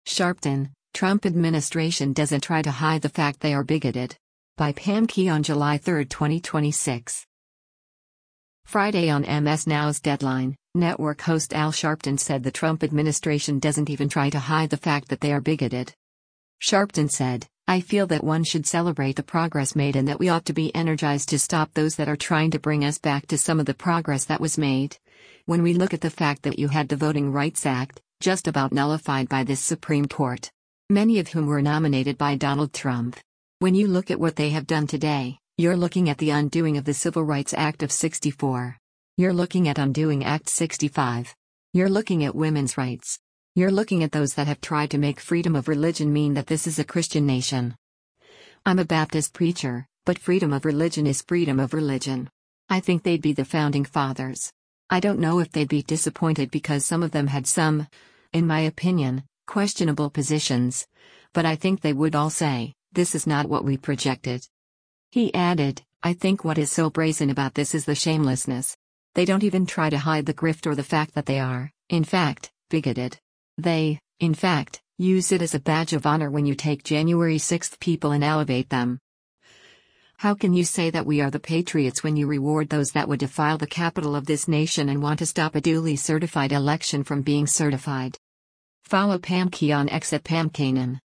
Sharpton, Trump administration doesn't try to hide the fact they are bigoted. By Pam Key on July 3, 2026. Friday on MS Now's Deadline, network host Al Sharpton said the Trump administration doesn't even try to hide the fact that they are bigoted. Sharpton said, "I feel that one should celebrate the progress made and that we ought to be energized to stop those that are trying to bring us back to some of the progress that was made. When we look at the fact that you had the Voting Rights Act, just about nullified by this Supreme Court, many of whom were nominated by Donald Trump. When you look at what they have done today, you're looking at the undoing of the Civil Rights Act of '64. You're looking at undoing Act 65. You're looking at women's rights. You're looking at those that have tried to make freedom of religion mean that this is a Christian nation. I'm a Baptist preacher, but freedom of religion is freedom of religion. I think they'd be the founding fathers. I don't know if they'd be disappointed because some of them had some, in my opinion, questionable positions. But I think they would all say, this is not what we projected." He added, "I think what is so brazen about this is the shamelessness. They don't even try to hide the grift or the fact that they are, in fact, bigoted. They, in fact, use it as a badge of honor when you take January 6th people and elevate them. How can you say that we are the patriots when you reward those that would defile the capital of this nation and want to stop a duly certified election from being certified?" Follow Pam Key on X at Pam Kanan.